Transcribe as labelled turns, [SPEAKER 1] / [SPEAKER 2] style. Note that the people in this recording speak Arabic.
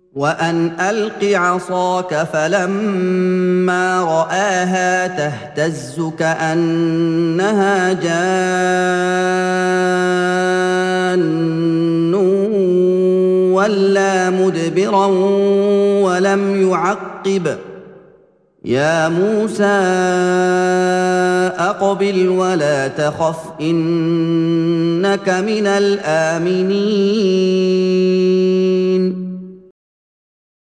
[SPEAKER 1] وان الق عصاك فلما راها تهتز كانها جان ولا مدبرا ولم يعقب يا موسى اقبل ولا تخف انك من الامنين